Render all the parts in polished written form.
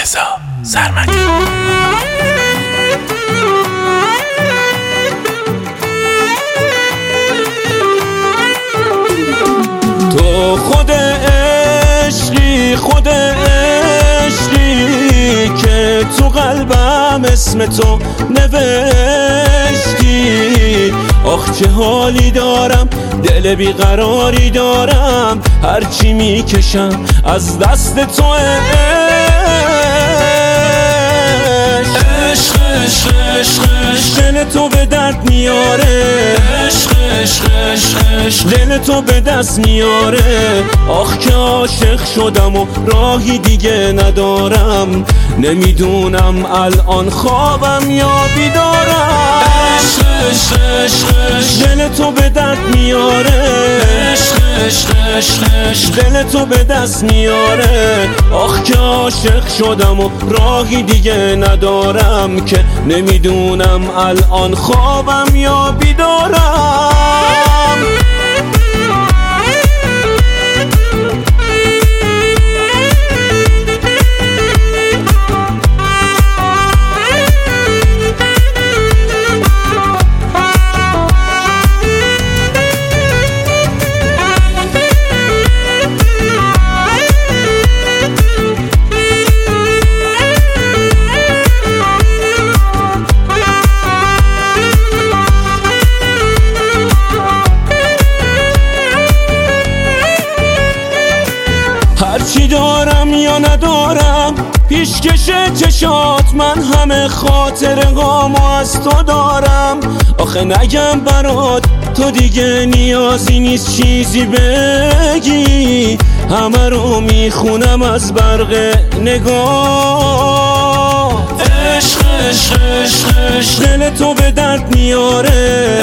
رضا سرمدی. تو خود عشقی که تو قلبم اسم تو نوشتی. آخ چه حالی دارم، دل بیقراری دارم، هرچی میکشم از دست تو دل تو به درد میاره، دل تو به دست میاره. آخ که عاشق شدم و راهی دیگه ندارم، نمیدونم الان خوابم یا بیدارم. دل تو به درد میاره، دل تو به دست میاره. آخ که عاشق شدم و راهی دیگه ندارم، که نمیدونم الان خوابم یا بیدارم. هرچی دارم یا ندارم، پیشکش چشات من همه خاطر غامو از تو دارم. آخه نگم برات تو دیگه نیازی نیست چیزی بگی، همه رو میخونم از برق نگاه. دل تو به درد میاره،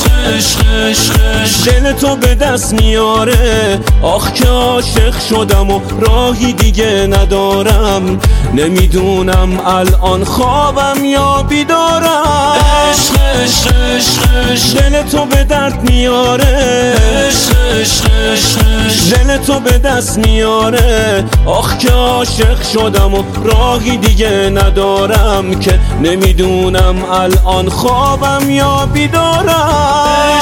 دل تو به دست میاره. آخ که عاشق شدم و راهی دیگه ندارم، نمیدونم الان خوابم یا بیدارم. دل تو به درد میاره، دل تو به دست میاره. آخ که عاشق شدم و راهی دیگه ندارم، که نمیدونم الان خوابم یا بیدارم.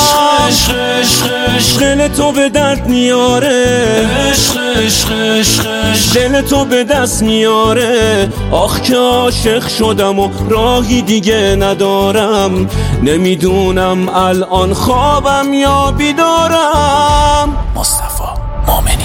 دل تو به درد میاره، دل تو به دست میاره. آخ که عاشق شدم و راهی دیگه ندارم، نمیدونم الان خوابم یا بیدارم. مصطفی مومنی.